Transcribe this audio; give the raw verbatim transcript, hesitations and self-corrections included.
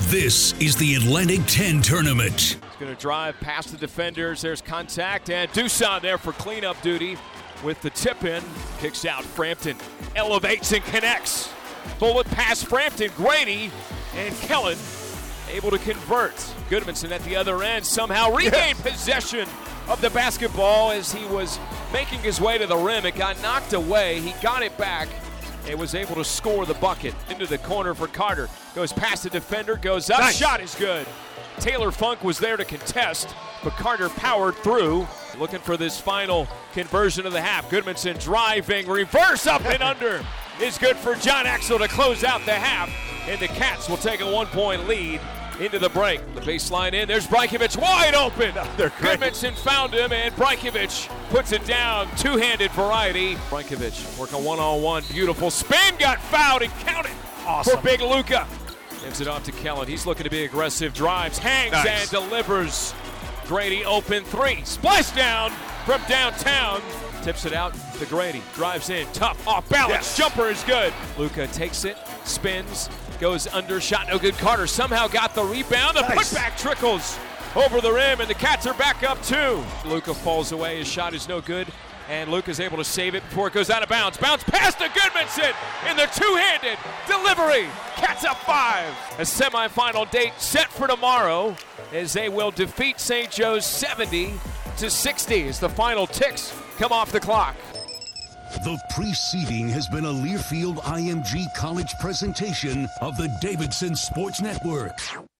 This is the Atlantic ten tournament. He's going to drive past the defenders. There's contact, and Dusan there for cleanup duty with the tip-in. Kicks out Frampton, elevates and connects. Bullet pass Frampton, Grady, and Kellen able to convert. Goodmanson at the other end somehow regained yeah. possession of the basketball as he was making his way to the rim. It got knocked away. He got it back and was able to score the bucket. Into the corner for Carter. Goes past the defender, goes up. Nice. Shot is good. Taylor Funk was there to contest, but Carter powered through. Looking for this final conversion of the half. Goodmanson driving, reverse up and under is good for John Axel to close out the half. And the Cats will take a one-point lead into the break. The baseline in, there's Brajkovic wide open. Goodmanson found him, and Brajkovic puts it down. Two-handed variety. Brajkovic working one-on-one. Beautiful spin, got fouled and counted awesome. For Big Luka. Gives it off to Kellen. He's looking to be aggressive. Drives, hangs, nice. And delivers. Grady open three. Splash down from downtown. Tips it out to Grady. Drives in. Tough. Off balance. Yes. Jumper is good. Luka takes it. Spins. Goes under. Shot no good. Carter somehow got the rebound. The nice. Putback trickles over the rim, and the Cats are back up two. Luka falls away. His shot is no good. And Luke is able to save it before it goes out of bounds. Bounce pass to Goodmanson in the two-handed delivery. Cats up five. A semifinal date set for tomorrow as they will defeat Saint Joe's seventy to sixty as the final ticks come off the clock. The preceding has been a Learfield I M G College presentation of the Davidson Sports Network.